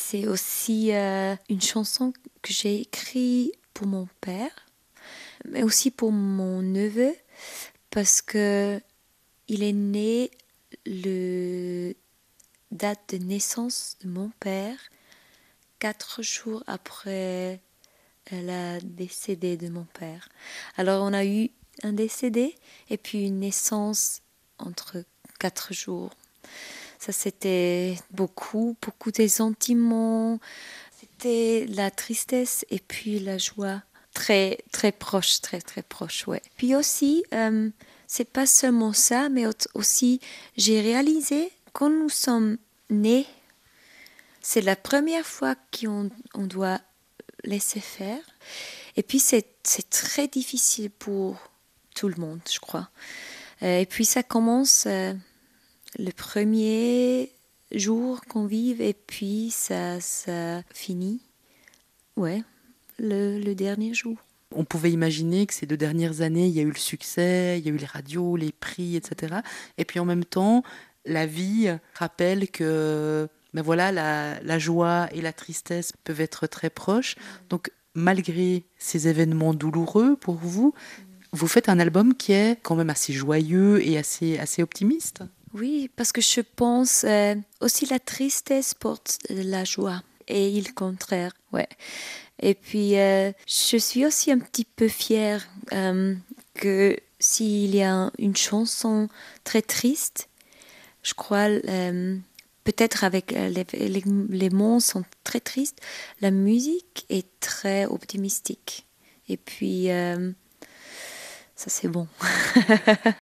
c'est aussi une chanson que j'ai écrite pour mon père, mais aussi pour mon neveu, parce que il est né le date de naissance de mon père, 4 jours après la décédé de mon père. Alors on a eu un décédé et puis une naissance entre 4 jours. Ça c'était beaucoup des sentiments. C'était la tristesse et puis la joie. Très, très proche, très proche, ouais. Puis aussi, c'est pas seulement ça, mais aussi, j'ai réalisé quand nous sommes nés, c'est la première fois qu'on doit laisser faire. Et puis, c'est très difficile pour tout le monde, je crois. Et puis, ça commence le premier jour qu'on vive et puis ça finit, ouais, le dernier jour. On pouvait imaginer que ces 2 dernières années, il y a eu le succès, il y a eu les radios, les prix, etc. Et puis en même temps, la vie rappelle que ben voilà, la joie et la tristesse peuvent être très proches. Donc malgré ces événements douloureux pour vous, vous faites un album qui est quand même assez joyeux et assez optimiste. Oui, parce que je pense aussi la tristesse porte la joie et le contraire, ouais. Et puis je suis aussi un petit peu fière que s'il y a une chanson très triste, je crois peut-être avec les mots sont très tristes, la musique est très optimistique. Et puis ça c'est bon.